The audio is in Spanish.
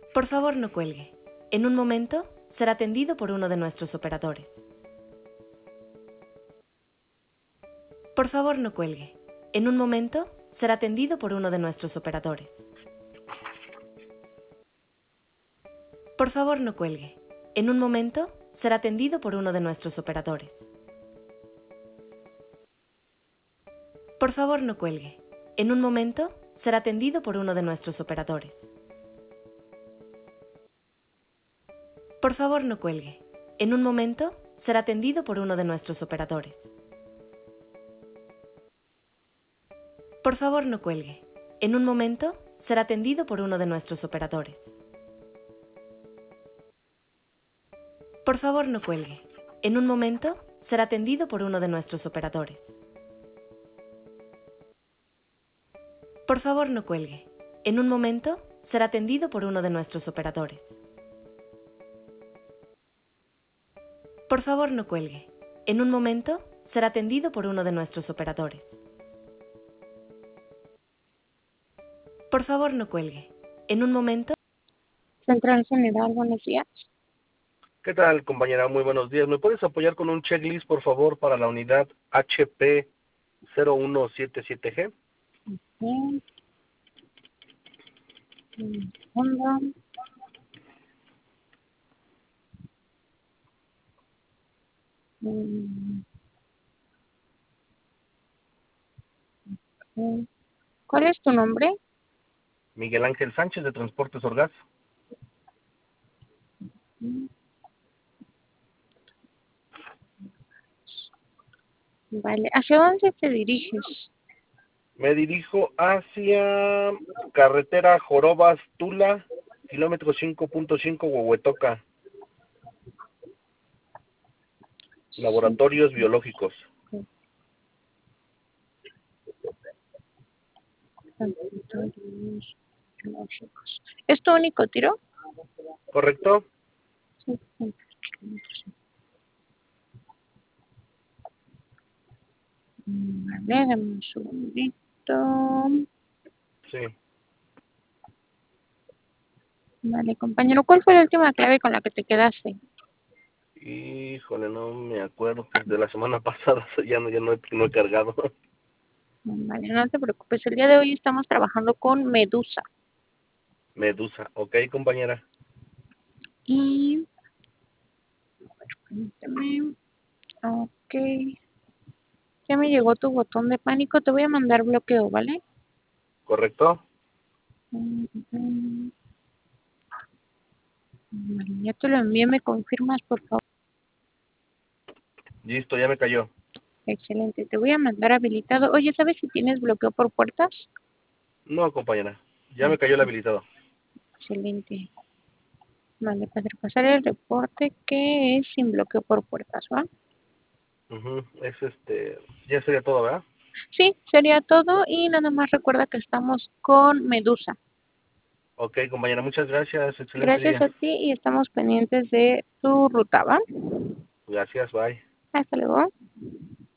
Por favor, no cuelgue. En un momento será atendido por uno de nuestros operadores. Por favor, no cuelgue. En un momento será atendido por uno de nuestros operadores. Por favor, no cuelgue. En un momento será atendido por uno de nuestros operadores. Por favor, no cuelgue. En un momento será atendido por uno de nuestros operadores. Por favor, no cuelgue. En un momento será atendido por uno de nuestros operadores. Por favor, no cuelgue. En un momento será atendido por uno de nuestros operadores. Por favor, no cuelgue. En un momento será atendido por uno de nuestros operadores. Por favor, no cuelgue. En un momento será atendido por uno de nuestros operadores. Por favor, no cuelgue. En un momento será atendido por uno de nuestros operadores. Por favor, no cuelgue. En un momento. Central General, buenos días. ¿Qué tal, compañera? Muy buenos días. ¿Me puedes apoyar con un checklist, por favor, para la unidad HP 0177G? Bien. Segundo. ¿Cuál es tu nombre? Miguel Ángel Sánchez, de Transportes Orgaz. Vale, ¿hacia dónde te diriges? Me dirijo hacia carretera Jorobas-Tula, kilómetro 5.5, Huehuetoca. Laboratorios biológicos. ¿Es tu único tiro? ¿Correcto? Sí. Vale, dame un segundito. Sí. Vale, compañero, ¿cuál fue la última clave con la que te quedaste? Híjole, no me acuerdo, pues de la semana pasada ya no he cargado. Vale, no te preocupes, el día de hoy estamos trabajando con Medusa. Medusa, ok, compañera. Y... permíteme. Ok. Ya me llegó tu botón de pánico, te voy a mandar bloqueo, ¿vale? ¿Correcto? Vale, ya te lo envié, ¿me confirmas, por favor? Listo, ya me cayó. Excelente, te voy a mandar habilitado. Oye, ¿sabes si tienes bloqueo por puertas? No, compañera, ya me cayó el habilitado. Excelente. Vale, para pasar el reporte que es sin bloqueo por puertas, ¿va? Es ya sería todo, ¿verdad? Sí, sería todo y nada más recuerda que estamos con Medusa. Ok, compañera, muchas gracias, excelente Gracias día. a ti y estamos pendientes de tu ruta, ¿va? Gracias, bye. Hasta luego.